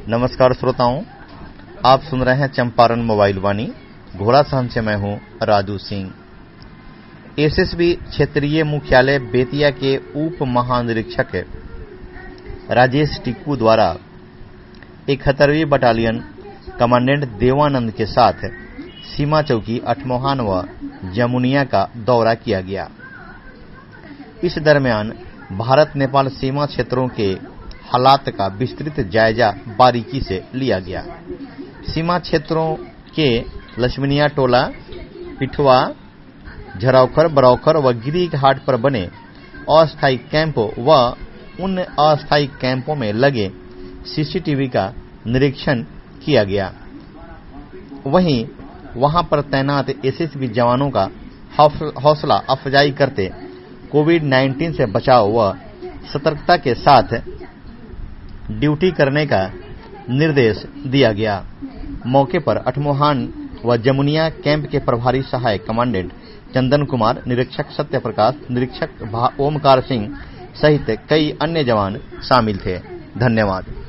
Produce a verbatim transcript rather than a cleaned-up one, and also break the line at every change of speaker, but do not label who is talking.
नमस्कार श्रोताओं, आप सुन रहे हैं चंपारण मोबाइल वाणी। घोड़ा सहन से मैं हूं राजू सिंह। एसएसबी क्षेत्रीय मुख्यालय बेतिया के उप महानिरीक्षक राजेश टिक्कू द्वारा इकहत्तरवीं बटालियन कमांडेंट देवानंद के साथ सीमा चौकी अठमोहान व जमुनिया का दौरा किया गया। इस दरमियान भारत नेपाल सीमा क्षेत्रों के हालात का विस्तृत जायजा बारीकी से लिया गया। सीमा क्षेत्रों के लक्ष्मनिया टोला, पिठवा, झरौखर, बरौखर व गिरी घाट पर बने अस्थायी कैंपों व उन अस्थायी कैंपों में लगे सीसीटीवी का निरीक्षण किया गया। वहीं वहां पर तैनात एसएसबी जवानों का हौसला अफजाई करते कोविड उन्नीस से बचाव व सतर्कता के साथ ड्यूटी करने का निर्देश दिया गया। मौके पर अठमोहान व जमुनिया कैंप के प्रभारी सहायक कमांडेंट चंदन कुमार, निरीक्षक सत्य प्रकाश, निरीक्षक ओमकार सिंह सहित कई अन्य जवान शामिल थे। धन्यवाद।